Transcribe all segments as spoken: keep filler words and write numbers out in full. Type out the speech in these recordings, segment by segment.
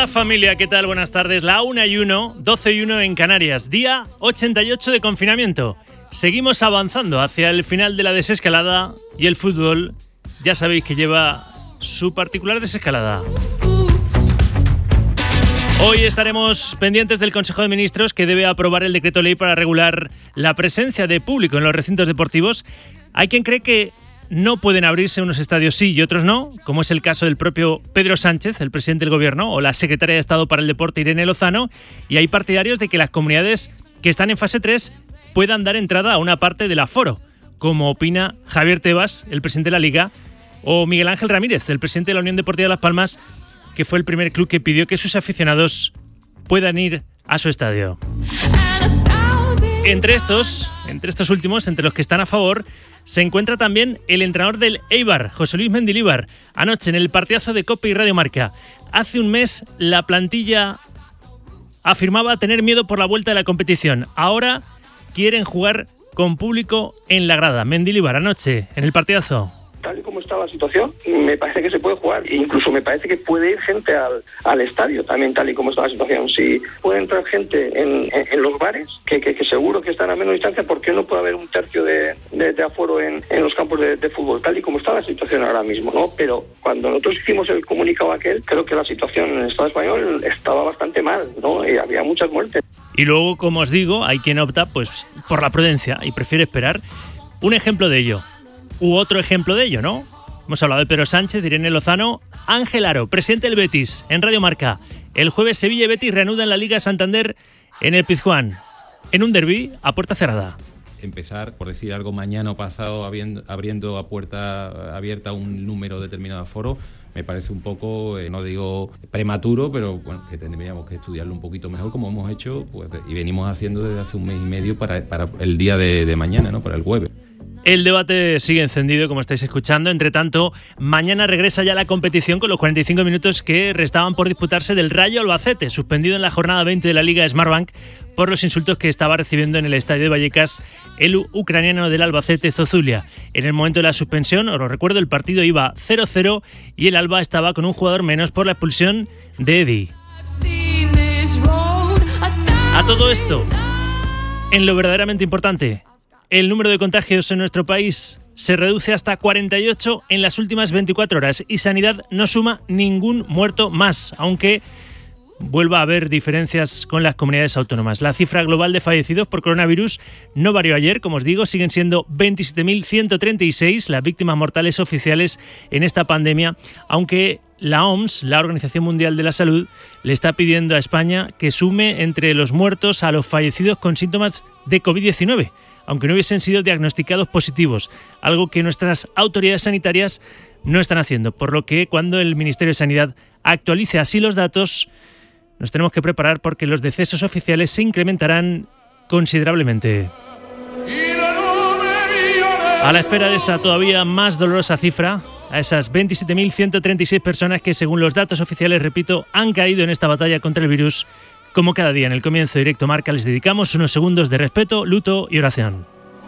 familia, ¿qué tal? Buenas tardes. La una y uno, doce y uno en Canarias. Día ochenta y ocho de confinamiento. Seguimos avanzando hacia el final de la desescalada y el fútbol, ya sabéis que lleva su particular desescalada. Hoy estaremos pendientes del Consejo de Ministros, que debe aprobar el decreto ley para regular la presencia de público en los recintos deportivos. Hay quien cree que no pueden abrirse unos estadios sí y otros no, como es el caso del propio Pedro Sánchez, el presidente del Gobierno, o la secretaria de Estado para el Deporte, Irene Lozano, y hay partidarios de que las comunidades que están en fase tres puedan dar entrada a una parte del aforo, como opina Javier Tebas, el presidente de la Liga, o Miguel Ángel Ramírez, el presidente de la Unión Deportiva de Las Palmas, que fue el primer club que pidió que sus aficionados puedan ir a su estadio. Entre estos, entre estos últimos, entre los que están a favor, se encuentra también el entrenador del Eibar, José Luis Mendilibar. Anoche en el partidazo de COPE y Radio Marca. Hace un mes la plantilla afirmaba tener miedo por la vuelta de la competición. Ahora quieren jugar con público en la grada. Mendilibar, anoche en el partidazo. Tal y como está la situación, me parece que se puede jugar. E incluso me parece que puede ir gente al, al estadio, también tal y como está la situación. Si puede entrar gente en, en, en los bares, que, que, que seguro que están a menos distancia, ¿por qué no puede haber un tercio de, de, de aforo en, en los campos de, de fútbol? Tal y como está la situación ahora mismo, ¿no? Pero cuando nosotros hicimos el comunicado aquel, creo que la situación en el Estado español estaba bastante mal, ¿no? Y había muchas muertes. Y luego, como os digo, hay quien opta pues por la prudencia y prefiere esperar. Un ejemplo de ello. U otro ejemplo de ello, ¿no? Hemos hablado de Pedro Sánchez, de Irene Lozano, Ángel Aro, presidente del Betis, en Radio Marca. El jueves Sevilla y Betis reanudan la Liga Santander en el Pizjuán, en un derbi a puerta cerrada. Empezar, por decir algo, mañana o pasado abriendo, abriendo a puerta abierta un número determinado de aforo, me parece un poco, eh, no digo prematuro, pero bueno, que tendríamos que estudiarlo un poquito mejor, como hemos hecho pues, y venimos haciendo desde hace un mes y medio para, para el día de, de mañana, ¿no? Para el jueves. El debate sigue encendido, como estáis escuchando. Entre tanto, mañana regresa ya la competición con los cuarenta y cinco minutos que restaban por disputarse del Rayo Albacete, suspendido en la jornada veinte de la Liga Smartbank por los insultos que estaba recibiendo en el estadio de Vallecas el ucraniano del Albacete, Zozulia. En el momento de la suspensión, os lo recuerdo, el partido iba cero cero y el Alba estaba con un jugador menos por la expulsión de Eddie. A todo esto, en lo verdaderamente importante, el número de contagios en nuestro país se reduce hasta cuarenta y ocho en las últimas veinticuatro horas y Sanidad no suma ningún muerto más, aunque vuelva a haber diferencias con las comunidades autónomas. La cifra global de fallecidos por coronavirus no varió ayer, como os digo, siguen siendo veintisiete mil ciento treinta y seis las víctimas mortales oficiales en esta pandemia, aunque la O M S, la Organización Mundial de la Salud, le está pidiendo a España que sume entre los muertos a los fallecidos con síntomas de covid diecinueve. Aunque no hubiesen sido diagnosticados positivos, algo que nuestras autoridades sanitarias no están haciendo, por lo que cuando el Ministerio de Sanidad actualice así los datos, nos tenemos que preparar porque los decesos oficiales se incrementarán considerablemente. A la espera de esa todavía más dolorosa cifra, a esas veintisiete mil ciento treinta y seis personas que, según los datos oficiales, repito, han caído en esta batalla contra el virus, como cada día en el comienzo de Directo Marca les dedicamos unos segundos de respeto, luto y oración.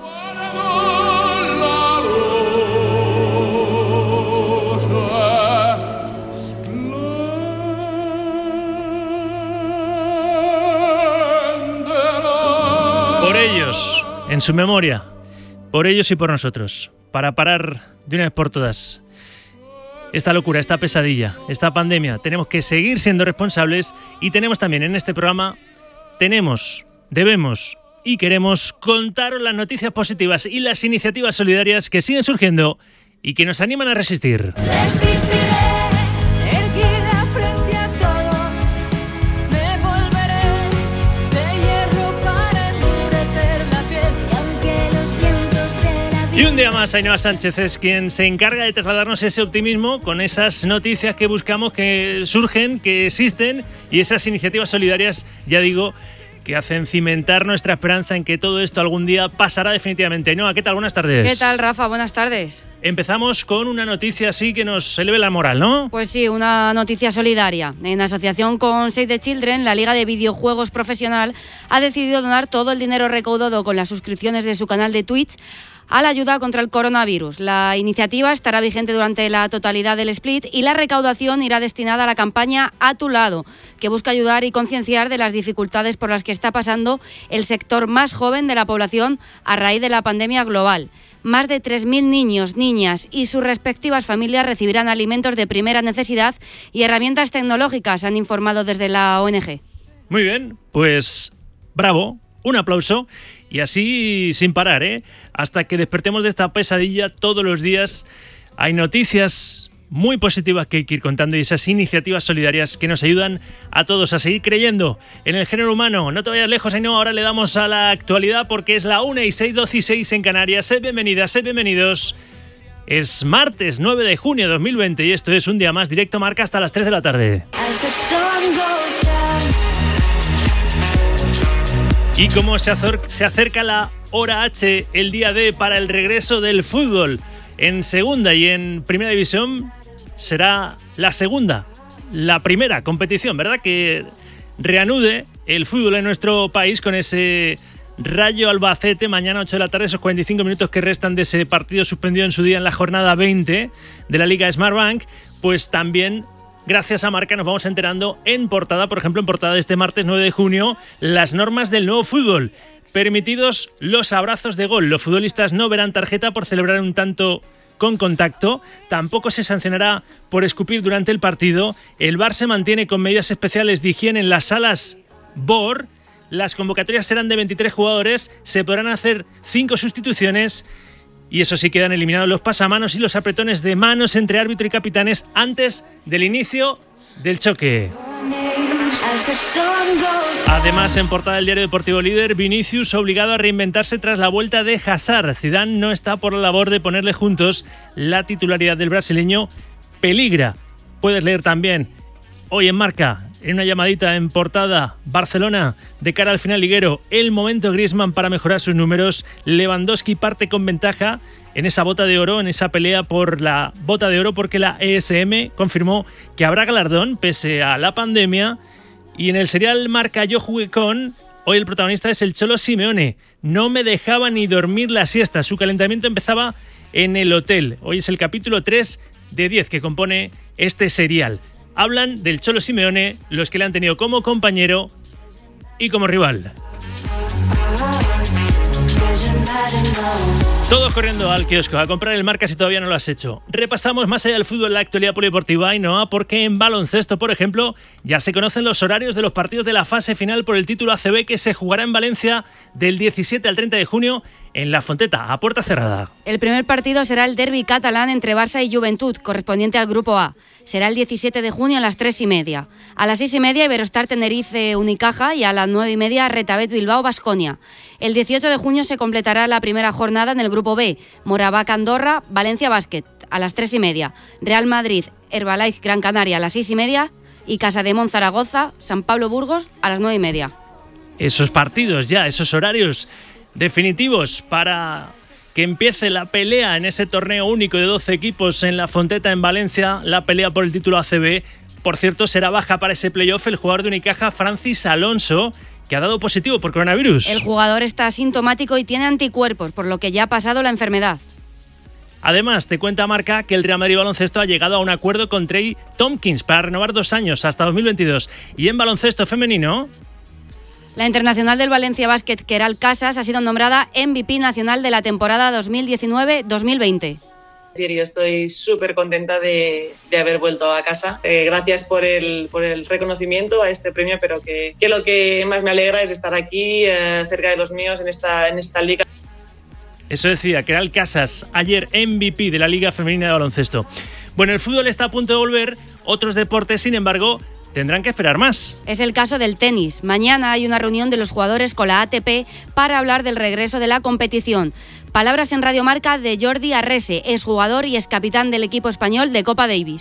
Por ellos, en su memoria, por ellos y por nosotros, para parar de una vez por todas esta locura, esta pesadilla, esta pandemia. Tenemos que seguir siendo responsables y tenemos también en este programa, tenemos, debemos y queremos contaros las noticias positivas y las iniciativas solidarias que siguen surgiendo y que nos animan a resistir. Resistiré, erguida frente a todo, me volveré de hierro para endurecer la piel y aunque los vientos de la vida... Y un día más, Ainhoa Sánchez es quien se encarga de trasladarnos ese optimismo con esas noticias que buscamos, que surgen, que existen y esas iniciativas solidarias, ya digo, que hacen cimentar nuestra esperanza en que todo esto algún día pasará definitivamente. Ainhoa, ¿qué tal? Buenas tardes. ¿Qué tal, Rafa? Buenas tardes. Empezamos con una noticia así que nos eleve la moral, ¿no? Pues sí, una noticia solidaria. En asociación con Save the Children, la Liga de Videojuegos Profesional ha decidido donar todo el dinero recaudado con las suscripciones de su canal de Twitch a la ayuda contra el coronavirus. La iniciativa estará vigente durante la totalidad del split y la recaudación irá destinada a la campaña A Tu Lado, que busca ayudar y concienciar de las dificultades por las que está pasando el sector más joven de la población a raíz de la pandemia global. Más de tres mil niños, niñas y sus respectivas familias recibirán alimentos de primera necesidad y herramientas tecnológicas, han informado desde la O N G. Muy bien, pues bravo, un aplauso y así sin parar, ¿eh? Hasta que despertemos de esta pesadilla todos los días. Hay noticias muy positivas que hay que ir contando y esas iniciativas solidarias que nos ayudan a todos a seguir creyendo en el género humano. No te vayas lejos, no, ahora le damos a la actualidad porque es la una y seis, doce y seis en Canarias. Sed bienvenidas, sed bienvenidos. Es martes nueve de junio de dos mil veinte y esto es un día más directo Marca hasta las tres de la tarde. Y como se acerca la hora H, el día D para el regreso del fútbol en segunda y en primera división, será la segunda, la primera competición, ¿verdad? Que reanude el fútbol en nuestro país con ese Rayo Albacete mañana ocho de la tarde, esos cuarenta y cinco minutos que restan de ese partido suspendido en su día en la jornada veinte de la Liga Smartbank, pues también gracias a Marca nos vamos enterando en portada, por ejemplo en portada de este martes nueve de junio, las normas del nuevo fútbol. Permitidos los abrazos de gol. Los futbolistas no verán tarjeta por celebrar un tanto con contacto. Tampoco se sancionará por escupir durante el partido. El V A R se mantiene con medidas especiales de higiene en las salas B O R. Las convocatorias serán de veintitrés jugadores. Se podrán hacer cinco sustituciones. Y eso sí, quedan eliminados los pasamanos y los apretones de manos entre árbitro y capitanes antes del inicio del choque. Además, en portada del diario deportivo Líder, Vinicius obligado a reinventarse tras la vuelta de Hazard. Zidane no está por la labor de ponerle juntos. La titularidad del brasileño peligra. Puedes leer también hoy en Marca, en una llamadita en portada, Barcelona de cara al final liguero, el momento Griezmann para mejorar sus números. Lewandowski parte con ventaja en esa bota de oro, en esa pelea por la bota de oro, porque la E S M confirmó que habrá galardón pese a la pandemia. Y en el serial Marca Yo Jugué Con, hoy el protagonista es el Cholo Simeone. No me dejaba ni dormir la siesta. Su calentamiento empezaba en el hotel. Hoy es el capítulo tres de diez que compone este serial. Hablan del Cholo Simeone, los que le han tenido como compañero y como rival. Todos corriendo al kiosco a comprar el Marca si todavía no lo has hecho. Repasamos más allá del fútbol la actualidad polideportiva y no, porque en baloncesto, por ejemplo, ya se conocen los horarios de los partidos de la fase final por el título A C B que se jugará en Valencia del diecisiete al treinta de junio en La Fonteta, a puerta cerrada. El primer partido será el derbi catalán entre Barça y Joventut, correspondiente al Grupo A. Será el diecisiete de junio a las tres y media. A las seis y media, Iberostar Tenerife Unicaja y a las nueve y media, Retabet Bilbao Baskonia. El dieciocho de junio se completará la primera jornada en el Grupo B. Moraván Andorra, Valencia Basket a las tres y media. Real Madrid, Herbalife Gran Canaria a las seis y media y Casademón Zaragoza, San Pablo Burgos a las nueve y media. Esos partidos ya, esos horarios definitivos para que empiece la pelea en ese torneo único de doce equipos en La Fonteta en Valencia, la pelea por el título A C B. Por cierto, será baja para ese playoff el jugador de Unicaja, Francis Alonso, que ha dado positivo por coronavirus. El jugador está asintomático y tiene anticuerpos, por lo que ya ha pasado la enfermedad. Además, te cuenta Marca que el Real Madrid Baloncesto ha llegado a un acuerdo con Trey Tompkins para renovar dos años hasta dos mil veintidós. Y en baloncesto femenino, la internacional del Valencia Basket, Queralt Casas, ha sido nombrada M V P nacional de la temporada dos mil diecinueve dos mil veinte. Estoy súper contenta de, de haber vuelto a casa. Eh, gracias por el, por el reconocimiento a este premio, pero que, que lo que más me alegra es estar aquí, eh, cerca de los míos, en esta, en esta liga. Eso decía Queralt Casas, ayer M V P de la Liga Femenina de Baloncesto. Bueno, el fútbol está a punto de volver, otros deportes, sin embargo, tendrán que esperar más. Es el caso del tenis. Mañana hay una reunión de los jugadores con la A T P para hablar del regreso de la competición. Palabras en Radio Marca de Jordi Arrese, exjugador y excapitán del equipo español de Copa Davis.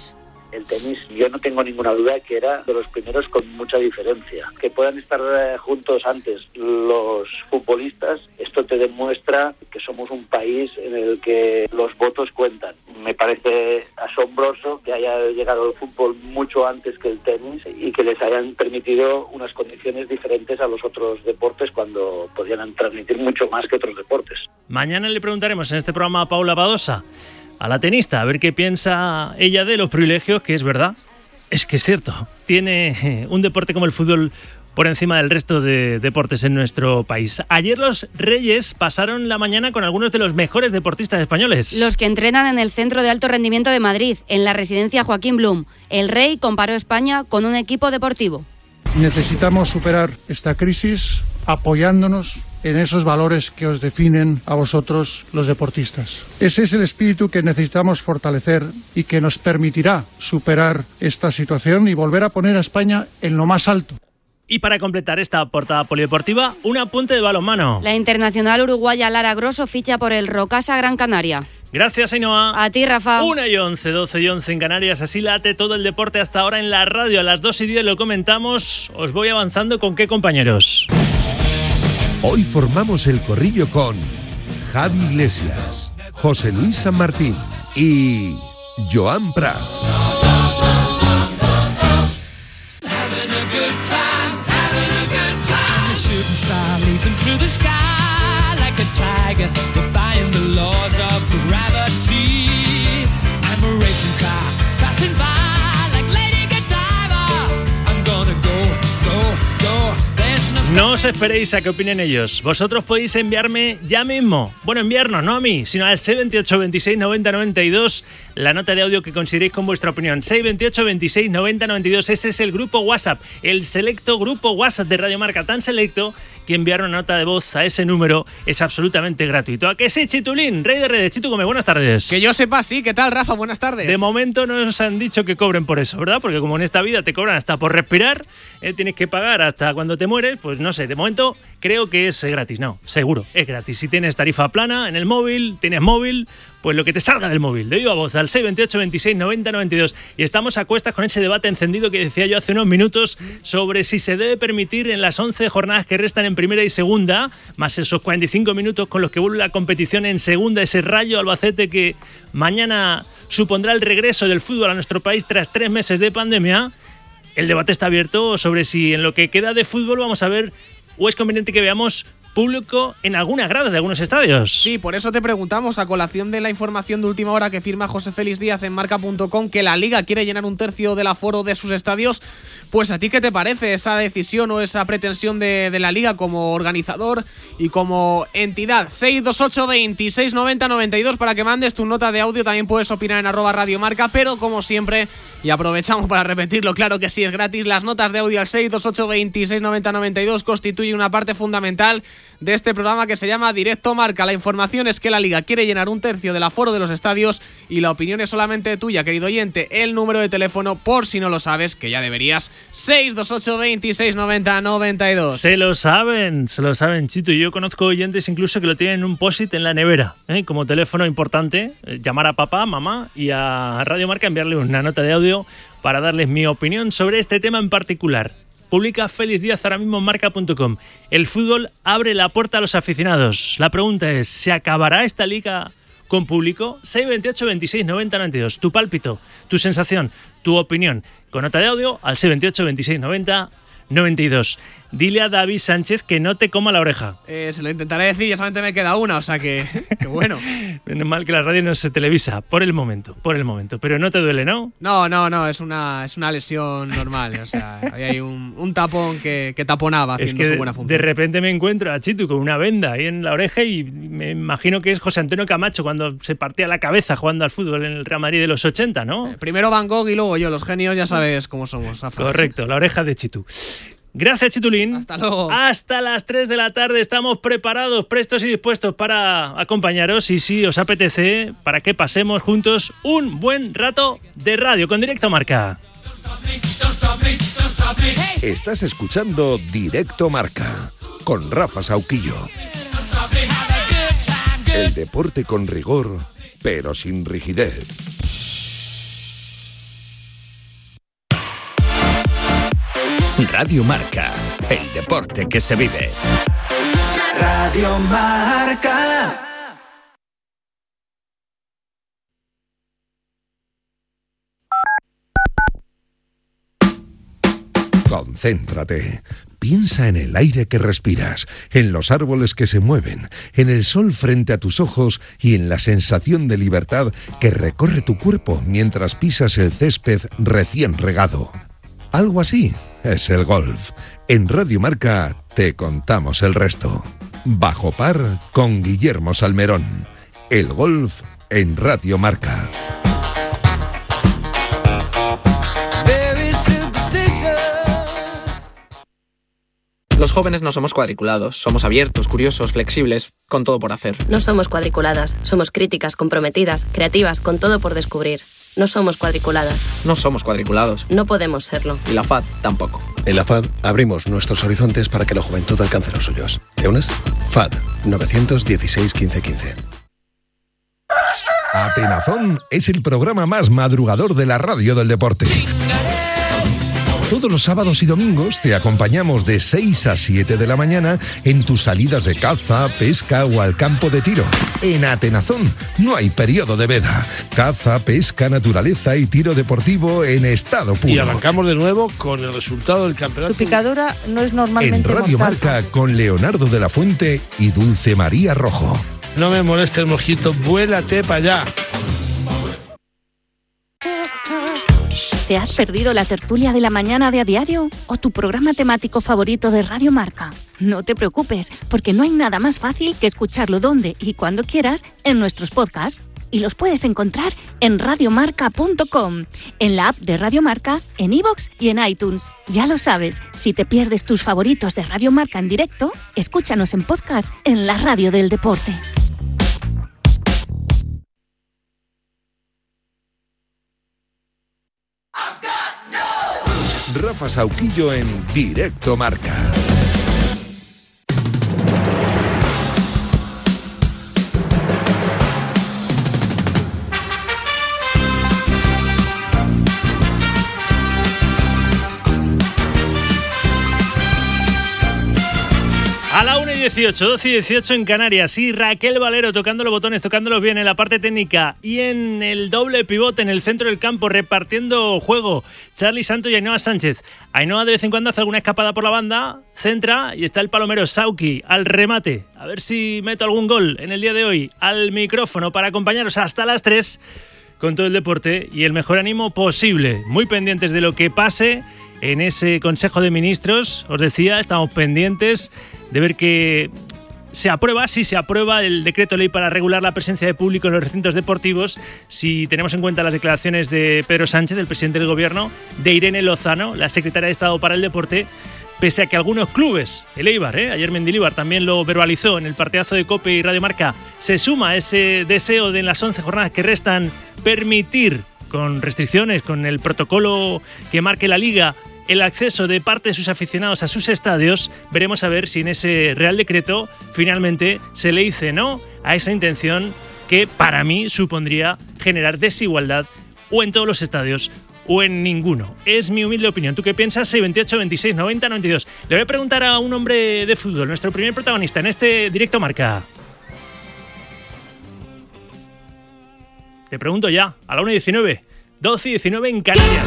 El tenis, yo no tengo ninguna duda que era de los primeros con mucha diferencia. Que puedan estar eh, juntos antes los futbolistas, esto te demuestra que somos un país en el que los votos cuentan. Me parece asombroso que haya llegado el fútbol mucho antes que el tenis y que les hayan permitido unas condiciones diferentes a los otros deportes cuando podían transmitir mucho más que otros deportes. Mañana le preguntaremos en este programa a Paula Badosa, a la tenista, a ver qué piensa ella de los privilegios, que es verdad, es que es cierto, tiene un deporte como el fútbol por encima del resto de deportes en nuestro país. Ayer los Reyes pasaron la mañana con algunos de los mejores deportistas españoles. Los que entrenan en el Centro de Alto Rendimiento de Madrid, en la residencia Joaquín Blum. El Rey comparó España con un equipo deportivo. Necesitamos superar esta crisis apoyándonos en esos valores que os definen a vosotros los deportistas. Ese es el espíritu que necesitamos fortalecer y que nos permitirá superar esta situación y volver a poner a España en lo más alto. Y para completar esta portada polideportiva, un apunte de balonmano. La internacional uruguaya Lara Grosso ficha por el Rocasa Gran Canaria. Gracias, Ainhoa. A ti, Rafa. una y once, doce y once en Canarias. Así late todo el deporte hasta ahora en la radio. A las dos y diez lo comentamos. Os voy avanzando con qué compañeros. Hoy formamos el corrillo con Javi Iglesias, José Luis San Martín y Joan Prats. No os esperéis a que opinen ellos. Vosotros podéis enviarme ya mismo. Bueno, enviarnos, no a mí, sino al seis veintiocho, veintiséis, noventa, noventa y dos la nota de audio que consideréis con vuestra opinión. seis veintiocho, veintiséis, noventa, noventa y dos. Ese es el grupo WhatsApp, el selecto grupo WhatsApp de Radio Marca, tan selecto que enviar una nota de voz a ese número es absolutamente gratuito. ¿A qué sí, Chitulín? Rey de redes. Chitu Gómez, buenas tardes. Que yo sepa, sí. ¿Qué tal, Rafa? Buenas tardes. De momento no nos han dicho que cobren por eso, ¿verdad? Porque como en esta vida te cobran hasta por respirar, eh, tienes que pagar hasta cuando te mueres, pues no sé, de momento creo que es gratis. No, seguro, es gratis. Si tienes tarifa plana en el móvil, tienes móvil, pues lo que te salga del móvil. De viva voz al seis veintiocho, veintiséis, noventa, noventa y dos. Y estamos a cuestas con ese debate encendido que decía yo hace unos minutos sobre si se debe permitir en las once jornadas que restan en primera y segunda, más esos cuarenta y cinco minutos con los que vuelve la competición en segunda, ese Rayo Albacete que mañana supondrá el regreso del fútbol a nuestro país tras tres meses de pandemia. El debate está abierto sobre si en lo que queda de fútbol vamos a ver o es conveniente que veamos público en alguna grada de algunos estadios. Sí, por eso te preguntamos, a colación de la información de última hora que firma José Félix Díaz en marca punto com, que la Liga quiere llenar un tercio del aforo de sus estadios. Pues ¿a ti qué te parece esa decisión o esa pretensión de, de la Liga como organizador y como entidad? seis dos ocho, veintiséis, noventa, noventa y dos para que mandes tu nota de audio. También puedes opinar en arroba Radio Marca, pero como siempre, y aprovechamos para repetirlo, claro que sí, es gratis, las notas de audio al seis dos ocho, veintiséis, noventa, noventa y dos constituye una parte fundamental de este programa que se llama Directo Marca. La información es que la Liga quiere llenar un tercio del aforo de los estadios y la opinión es solamente tuya, querido oyente. El número de teléfono, por si no lo sabes, que ya deberías, seis dos ocho, veintiséis, noventa, noventa y dos. Se lo saben, se lo saben, Chito. Yo conozco oyentes incluso que lo tienen en un post-it en la nevera, ¿eh? Como teléfono importante, eh, llamar a papá, mamá y a Radio Marca, enviarle una nota de audio para darles mi opinión sobre este tema en particular. Publica Félix Díaz ahora mismo en marca punto com. El fútbol abre la puerta a los aficionados. La pregunta es, ¿se acabará esta liga con público? seis veintiocho, veintiséis, noventa, noventa y dos. Tu pálpito, tu sensación, tu opinión. Con nota de audio al seis veintiocho, veintiséis, noventa, noventa y dos. Dile a David Sánchez que no te coma la oreja. Eh, se lo intentaré decir, ya solamente me queda una, o sea que, que bueno. Menos mal que la radio no se televisa, por el momento, por el momento. Pero no te duele, ¿no? No, no, no, es una, es una lesión normal. O sea, ahí hay un, un tapón que, que taponaba haciendo es que su buena función. De repente me encuentro a Chitu con una venda ahí en la oreja y me imagino que es José Antonio Camacho cuando se partía la cabeza jugando al fútbol en el Real Madrid de los ochenta, ¿no? Eh, primero Van Gogh y luego yo, los genios ya sabes cómo somos, Rafa. Correcto, la oreja de Chitu. Gracias, Chitulín. Hasta luego. Hasta las tres de la tarde estamos preparados, prestos y dispuestos para acompañaros y si os apetece, para que pasemos juntos un buen rato de radio con Directo Marca. Estás escuchando Directo Marca con Rafa Sauquillo. El deporte con rigor, pero sin rigidez. Radio Marca, el deporte que se vive. Radio Marca. Concéntrate. Piensa en el aire que respiras, en los árboles que se mueven, en el sol frente a tus ojos y en la sensación de libertad que recorre tu cuerpo mientras pisas el césped recién regado. Algo así es el golf. En Radio Marca te contamos el resto. Bajo par con Guillermo Salmerón. El golf en Radio Marca. Los jóvenes no somos cuadriculados, somos abiertos, curiosos, flexibles, con todo por hacer. No somos cuadriculadas, somos críticas, comprometidas, creativas, con todo por descubrir. No somos cuadriculadas. No somos cuadriculados. No podemos serlo. Y la F A D tampoco. En la F A D abrimos nuestros horizontes para que la juventud alcance los suyos. ¿Te unes? F A D nueve uno seis, quince, quince. Atenazón es el programa más madrugador de la radio del deporte. Todos los sábados y domingos te acompañamos de seis a siete de la mañana en tus salidas de caza, pesca o al campo de tiro. En Atenazón no hay periodo de veda. Caza, pesca, naturaleza y tiro deportivo en estado puro. Y arrancamos de nuevo con el resultado del campeonato. Su picadura no es normalmente En Radio mortal. Marca con Leonardo de la Fuente y Dulce María Rojo. No me moleste el mosquito, vuélate para allá. ¿Te has perdido la tertulia de la mañana de A Diario o tu programa temático favorito de Radio Marca? No te preocupes, porque no hay nada más fácil que escucharlo donde y cuando quieras en nuestros podcasts. Y los puedes encontrar en radiomarca punto com, en la app de Radio Marca, en iVoox y en iTunes. Ya lo sabes, si te pierdes tus favoritos de Radio Marca en directo, escúchanos en podcast en la radio del deporte. Rafa Sauquillo en Directo Marca. A la una y dieciocho, doce y dieciocho en Canarias. Y Raquel Valero tocando los botones, tocándolos bien en la parte técnica y en el doble pivote en el centro del campo, repartiendo juego. Charly Santo y Ainhoa Sánchez. Ainhoa de vez en cuando hace alguna escapada por la banda, centra y está el palomero Sauki al remate. A ver si meto algún gol en el día de hoy. Al micrófono para acompañaros hasta las tres con todo el deporte y el mejor ánimo posible. Muy pendientes de lo que pase en ese Consejo de Ministros. Os decía, estamos pendientes de ver que se aprueba, si se aprueba el decreto ley para regular la presencia de público en los recintos deportivos, si tenemos en cuenta las declaraciones de Pedro Sánchez, el presidente del gobierno, de Irene Lozano, la secretaria de Estado para el Deporte, pese a que algunos clubes, el Eibar, ¿eh? ayer Mendilibar también lo verbalizó en el partidazo de COPE y Radio Marca, se suma a ese deseo de en las once jornadas que restan permitir, con restricciones, con el protocolo que marque la Liga, el acceso de parte de sus aficionados a sus estadios. Veremos a ver si en ese Real Decreto finalmente se le dice no a esa intención que para mí supondría generar desigualdad o en todos los estadios o en ninguno. Es mi humilde opinión. ¿Tú qué piensas? seis veintiocho, veintiséis, noventa, noventa y dos. Le voy a preguntar a un hombre de fútbol, nuestro primer protagonista en este Directo Marca. Te pregunto ya, a la una y diecinueve, doce y diecinueve en Canarias.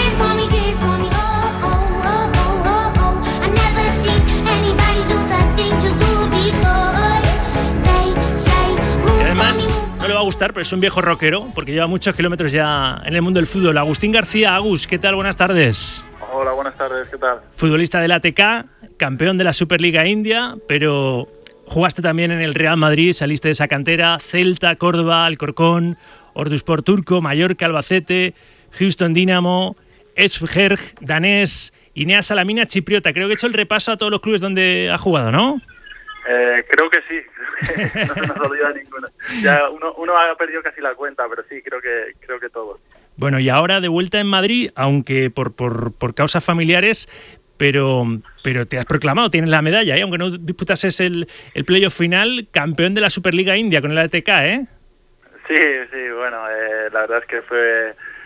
Le va a gustar, pero es un viejo rockero porque lleva muchos kilómetros ya en el mundo del fútbol. Agustín García. Agus, ¿qué tal? Buenas tardes. Hola, buenas tardes, ¿qué tal? Futbolista del A T K, campeón de la Superliga India, pero jugaste también en el Real Madrid, saliste de esa cantera, Celta, Córdoba, Alcorcón, Orduspor Turco, Mallorca, Albacete, Houston Dynamo, Esbjerg, Danés, Ineas Salamina, Chipriota. Creo que he hecho el repaso a todos los clubes donde ha jugado, ¿no? Eh, creo que sí, no se nos olvida ninguno. Ya uno, uno ha perdido casi la cuenta, pero sí, creo que creo que todos. Bueno, y ahora de vuelta en Madrid, aunque por, por, por causas familiares, pero, pero te has proclamado, tienes la medalla, ¿eh? Aunque no disputases el, el playoff final, campeón de la Superliga India con el A T K, ¿eh? Sí, sí, bueno, eh, la verdad es que fue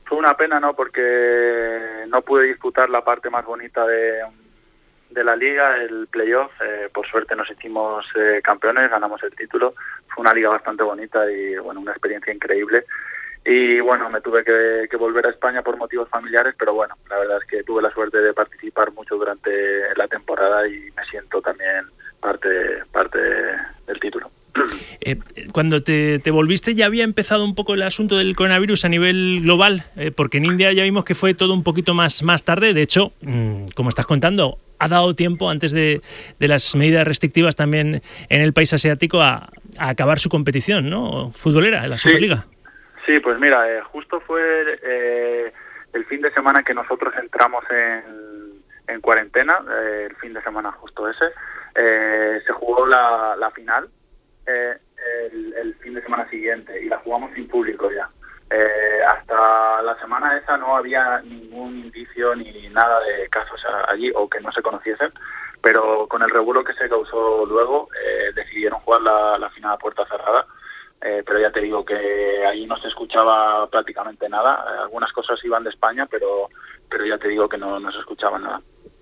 fue una pena, ¿no? Porque no pude disputar la parte más bonita de, de la liga, el playoff. Eh, por suerte nos hicimos eh, campeones, ganamos el título. Fue una liga bastante bonita y, bueno, una experiencia increíble. Y, bueno, me tuve que, que volver a España por motivos familiares, pero, bueno, la verdad es que tuve la suerte de participar mucho durante la temporada y me siento también parte, parte del título. Eh, cuando te, te volviste ya había empezado un poco el asunto del coronavirus a nivel global, eh, porque en India ya vimos que fue todo un poquito más, más tarde. De hecho, mmm, como estás contando, ha dado tiempo antes de, de las medidas restrictivas también en el país asiático a, a acabar su competición, ¿no? Futbolera, en la Superliga. Sí, sí, pues mira, eh, justo fue eh, el fin de semana que nosotros entramos en, en cuarentena, eh, el fin de semana justo ese, eh, se jugó la, la final. Eh, el, el fin de semana siguiente y la jugamos sin público ya. Eh, hasta la semana esa no había ningún indicio ni nada de casos allí o que no se conociesen, pero con el revuelo que se causó luego eh, decidieron jugar la, la final a puerta cerrada. Eh, pero ya te digo que allí no se escuchaba prácticamente nada. Eh, algunas cosas iban de España, pero pero ya te digo que no, no se escuchaba nada.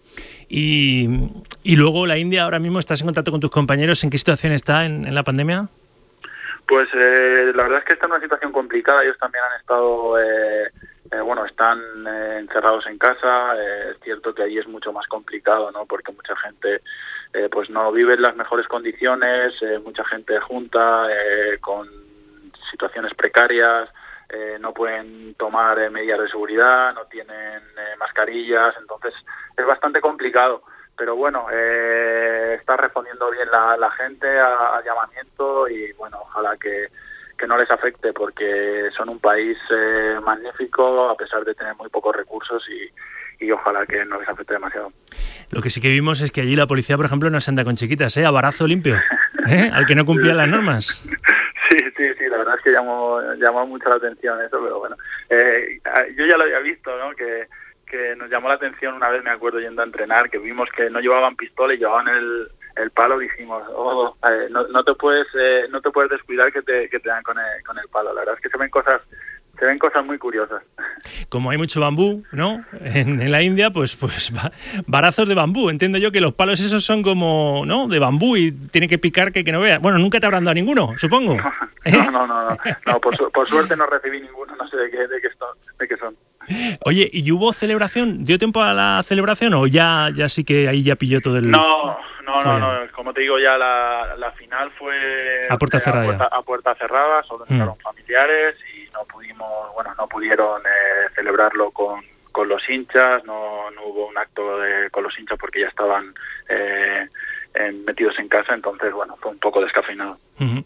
Y, y luego la India, ahora mismo estás en contacto con tus compañeros. ¿En qué situación está en, en la pandemia? Pues eh, la verdad es que está en una situación complicada. Ellos también han estado, eh, eh, bueno, están eh, encerrados en casa. Eh, es cierto que allí es mucho más complicado, ¿no? Porque mucha gente eh, pues no vive en las mejores condiciones, eh, mucha gente junta, eh, con situaciones precarias. Eh, no pueden tomar eh, medidas de seguridad, no tienen eh, mascarillas, entonces es bastante complicado. Pero bueno, eh, está respondiendo bien la, la gente al llamamiento y bueno, ojalá que, que no les afecte porque son un país eh, magnífico a pesar de tener muy pocos recursos y, y ojalá que no les afecte demasiado. Lo que sí que vimos es que allí la policía, por ejemplo, no se anda con chiquitas, ¿eh? A barazo limpio, ¿eh? Al que no cumplía las normas. Sí, sí, sí, la verdad es que llamó, llamó mucho la atención eso, pero bueno, eh, yo ya lo había visto, ¿no? Que, que nos llamó la atención una vez, me acuerdo, yendo a entrenar, que vimos que no llevaban pistola y llevaban el, el palo, dijimos, oh, eh, no, no te puedes eh, no te puedes descuidar que te, que te dan con el, con el palo. La verdad es que se ven cosas se ven cosas muy curiosas. Como hay mucho bambú, ¿no? En, en la India, pues pues barazos de bambú. Entiendo yo que los palos esos son como, ¿no? De bambú y tiene que picar que, que no veas. Bueno, nunca te habrán dado ninguno, supongo. ¿Eh? No, no, no, no. no por, su, por suerte no recibí ninguno, no sé de qué, de qué, son, de qué son. Oye, ¿y hubo celebración? ¿Dio tiempo a la celebración o ya, ya sí que ahí ya pilló todo el...? No, no, no, no. Como te digo, ya la, la final fue a puerta cerrada. A puerta, a puerta cerrada, solo entraron mm. familiares y no pudimos, bueno, no pudieron eh, celebrarlo con, con los hinchas, no, no hubo un acto de, con los hinchas porque ya estaban eh, en, metidos en casa, entonces, bueno, fue un poco descafeinado. Uh-huh.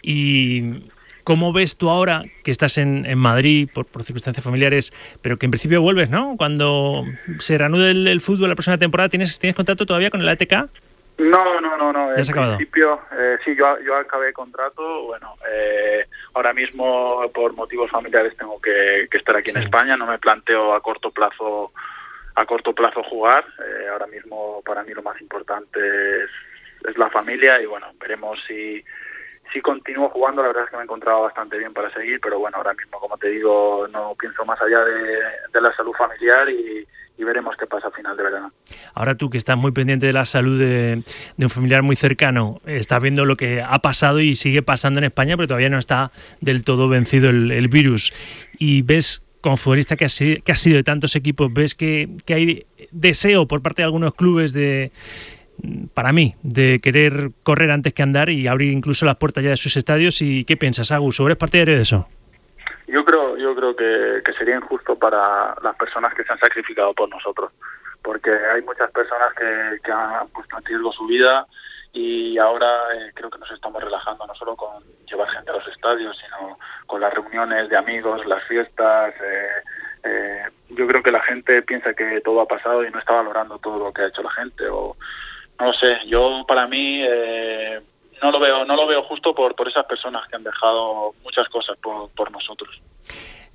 Y... ¿Cómo ves tú ahora que estás en, en Madrid por, por circunstancias familiares, pero que en principio vuelves, ¿no? Cuando se reanude el, el fútbol la próxima temporada, ¿tienes, ¿tienes contacto todavía con el A T K? No, no, no, no. ¿Ya has en acabado? principio, eh, sí, yo, yo acabé contrato. Bueno, eh, ahora mismo por motivos familiares tengo que, que estar aquí sí. en España. No me planteo a corto plazo, a corto plazo jugar. Eh, ahora mismo para mí lo más importante es, es la familia y bueno, veremos si si continúo jugando. La verdad es que me he encontrado bastante bien para seguir, pero bueno, ahora mismo, como te digo, no pienso más allá de, de la salud familiar y, y veremos qué pasa a final de verano. Ahora tú, que estás muy pendiente de la salud de, de un familiar muy cercano, estás viendo lo que ha pasado y sigue pasando en España, pero todavía no está del todo vencido el, el virus. Y ves, como futbolista que has, que has sido de tantos equipos, ves que, que hay deseo por parte de algunos clubes de... para mí, de querer correr antes que andar y abrir incluso las puertas ya de sus estadios. ¿Y qué piensas, Agus? ¿Eres partidario de eso? Yo creo yo creo que, que sería injusto para las personas que se han sacrificado por nosotros, porque hay muchas personas que, que han puesto en riesgo su vida y ahora eh, creo que nos estamos relajando, no solo con llevar gente a los estadios, sino con las reuniones de amigos, las fiestas. Eh, eh, yo creo que la gente piensa que todo ha pasado y no está valorando todo lo que ha hecho la gente, o no sé, yo para mí eh, no lo veo no lo veo justo por por esas personas que han dejado muchas cosas por, por nosotros.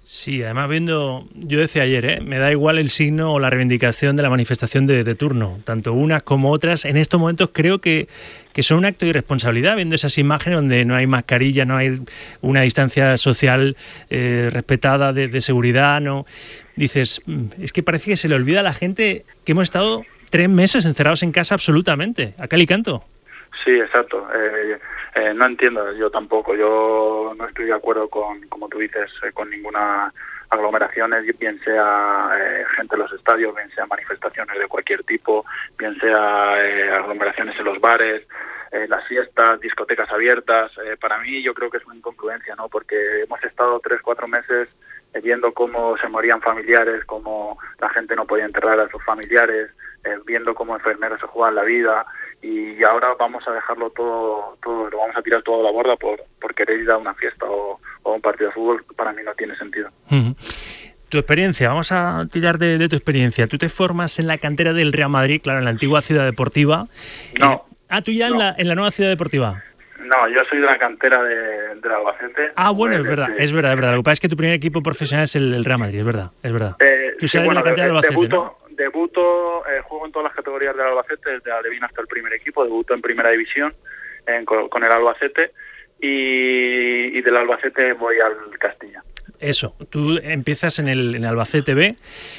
Sí, además viendo, yo decía ayer, ¿eh? me da igual el signo o la reivindicación de la manifestación de, de turno, tanto unas como otras. En estos momentos creo que, que son un acto de irresponsabilidad, viendo esas imágenes donde no hay mascarilla, no hay una distancia social eh, respetada de, de seguridad. No, dices, es que parece que se le olvida a la gente que hemos estado tres meses encerrados en casa absolutamente, a cal y canto. Sí, exacto. Eh, eh, no entiendo, yo tampoco. Yo no estoy de acuerdo con, como tú dices, eh, con ninguna aglomeraciones, bien sea eh, gente en los estadios, bien sea manifestaciones de cualquier tipo, bien sea eh, aglomeraciones en los bares, eh, las fiestas, discotecas abiertas. Eh, para mí yo creo que es una incongruencia, ¿no? Porque hemos estado tres, cuatro meses eh, viendo cómo se morían familiares, cómo la gente no podía enterrar a sus familiares, eh, viendo cómo enfermeros se jugaban la vida. Y ahora vamos a dejarlo todo, todo, lo vamos a tirar todo a la borda por, por querer ir a una fiesta o, o a un partido de fútbol. Para mí no tiene sentido. Uh-huh. Tu experiencia, vamos a tirar de, de tu experiencia. Tú te formas en la cantera del Real Madrid, claro, en la antigua Ciudad Deportiva. No. Eh, ah, tú ya no. en, la, en la nueva Ciudad Deportiva. No, yo soy de la cantera de, del Albacete. Ah, bueno, es eh, verdad, sí. es verdad, es verdad. Lo que pasa es que tu primer equipo profesional es el, el Real Madrid, es verdad, es verdad. Eh, tú sí, sabes bueno, de la cantera de, del Albacete, debuto, ¿no? Debuto, eh, juego en todas las categorías del Albacete, desde Alevín hasta el primer equipo. Debuto en primera división en, con, con el Albacete y, y del Albacete voy al Castilla. Eso, tú empiezas en el, en el Albacete B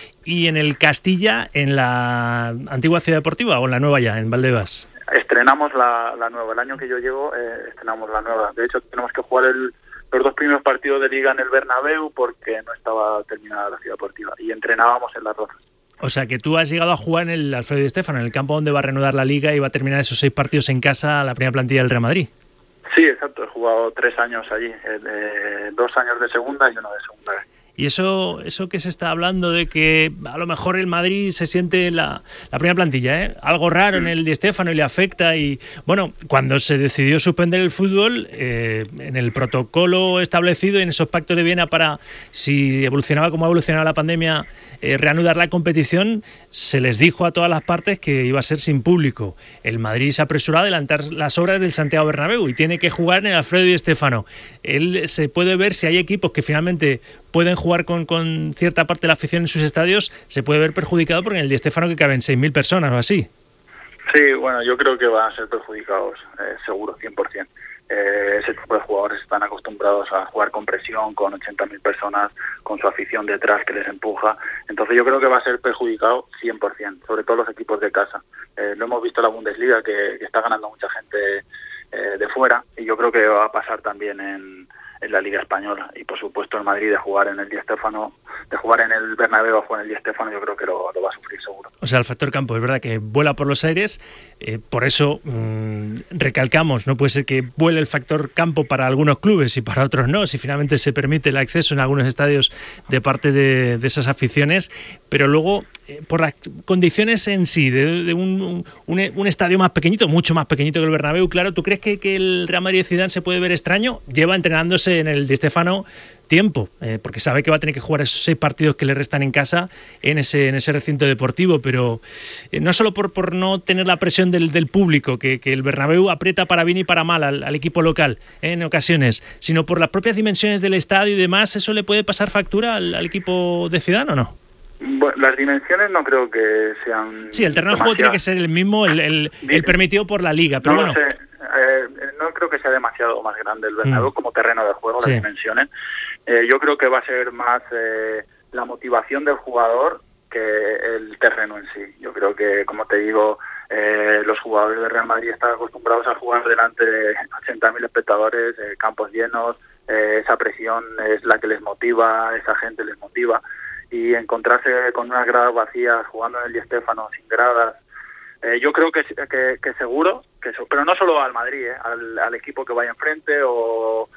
y en el Castilla, en la antigua Ciudad Deportiva o en la nueva ya, en Valdebebas. Estrenamos la, la nueva. El año que yo llego eh, estrenamos la nueva. De hecho, tenemos que jugar el, los dos primeros partidos de Liga en el Bernabéu porque no estaba terminada la Ciudad Deportiva y entrenábamos en Las Rozas. O sea, que tú has llegado a jugar en el Alfredo Di Stéfano, en el campo donde va a reanudar la Liga y va a terminar esos seis partidos en casa la primera plantilla del Real Madrid. Sí, exacto. He jugado tres años allí, eh, dos años de segunda y uno de segunda. Y eso eso que se está hablando de que a lo mejor el Madrid se siente la, la primera plantilla, ¿eh? Algo raro en el Di Stéfano y le afecta. Y bueno, cuando se decidió suspender el fútbol, eh, en el protocolo establecido y en esos pactos de Viena para, si evolucionaba como ha evolucionado la pandemia, eh, reanudar la competición, se les dijo a todas las partes que iba a ser sin público. El Madrid se apresuró a adelantar las obras del Santiago Bernabéu y tiene que jugar en el Alfredo Di Stéfano. Él se puede ver si hay equipos que finalmente pueden jugar con, con cierta parte de la afición en sus estadios, se puede ver perjudicado porque en el Di Stéfano que caben seis mil personas o así. Sí, bueno, yo creo que van a ser perjudicados, eh, seguro, cien por ciento. Eh, ese tipo de jugadores están acostumbrados a jugar con presión, con ochenta mil personas, con su afición detrás que les empuja. Entonces yo creo que va a ser perjudicado cien por ciento, sobre todo los equipos de casa. Eh, lo hemos visto en la Bundesliga, que, que está ganando mucha gente eh, de fuera, y yo creo que va a pasar también en... en la Liga Española. Y por supuesto el Madrid, de jugar en el Di Stéfano, de jugar en el Bernabéu o jugar en el Di Stéfano, yo creo que lo, lo va a sufrir seguro. O sea, el factor campo es verdad que vuela por los aires, eh, por eso mmm, recalcamos, no puede ser que vuele el factor campo para algunos clubes y para otros no, si finalmente se permite el acceso en algunos estadios de parte de, de esas aficiones, pero luego eh, por las condiciones en sí, de, de un, un, un estadio más pequeñito, mucho más pequeñito que el Bernabéu, claro, ¿tú crees que, que el Real Madrid de Zidane se puede ver extraño? Lleva entrenándose en el Di Stéfano tiempo, eh, porque sabe que va a tener que jugar esos seis partidos que le restan en casa en ese en ese recinto deportivo, pero eh, no solo por, por no tener la presión del, del público, que, que el Bernabéu aprieta para bien y para mal al, al equipo local eh, en ocasiones, sino por las propias dimensiones del estadio y demás. ¿Eso le puede pasar factura al, al equipo de Zidane o no? Bueno, las dimensiones no creo que sean... Sí, el terreno de juego tiene que ser el mismo, el, el, el permitido por la Liga, pero no bueno... Sé. Eh, no creo que sea demasiado más grande el Bernabéu mm. como terreno de juego, sí. Las dimensiones. Eh, yo creo que va a ser más eh, la motivación del jugador que el terreno en sí. Yo creo que, como te digo, eh, los jugadores de Real Madrid están acostumbrados a jugar delante de ochenta mil espectadores, eh, campos llenos, eh, esa presión es la que les motiva, esa gente les motiva. Y encontrarse con unas gradas vacías, jugando en el Di Stéfano sin gradas, Eh, yo creo que, que, que seguro, que eso, pero no solo al Madrid, eh, al, al equipo que vaya enfrente o,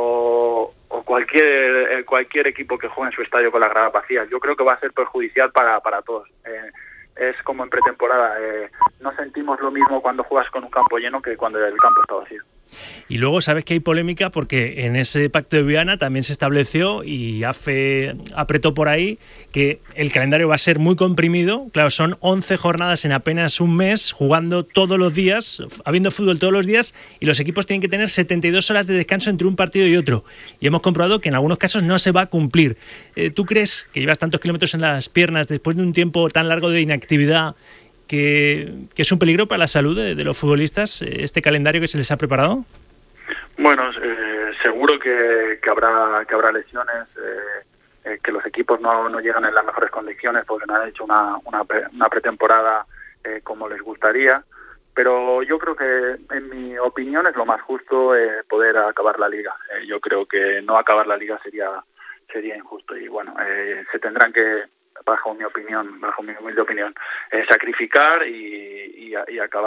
o, o cualquier cualquier equipo que juegue en su estadio con las gradas vacías. Yo creo que va a ser perjudicial para, para todos. Eh, es como en pretemporada, eh, no sentimos lo mismo cuando juegas con un campo lleno que cuando el campo está vacío. Y luego sabes que hay polémica porque en ese pacto de Viana también se estableció y A F E apretó por ahí que el calendario va a ser muy comprimido. Claro, son once jornadas en apenas un mes, jugando todos los días, habiendo fútbol todos los días, y los equipos tienen que tener setenta y dos horas de descanso entre un partido y otro. Y hemos comprobado que en algunos casos no se va a cumplir. Eh, ¿Tú crees que llevas tantos kilómetros en las piernas después de un tiempo tan largo de inactividad que, que es un peligro para la salud de, de los futbolistas este calendario que se les ha preparado? Bueno, eh, seguro que, que habrá que habrá lesiones, eh, eh, que los equipos no, no llegan en las mejores condiciones porque no han hecho una, una, pre, una pretemporada eh, como les gustaría, pero yo creo que, en mi opinión, es lo más justo eh, poder acabar la liga. Eh, yo creo que no acabar la liga sería sería injusto y bueno, eh, se tendrán que, bajo mi opinión, bajo mi humilde opinión, eh, sacrificar y, y, y acabar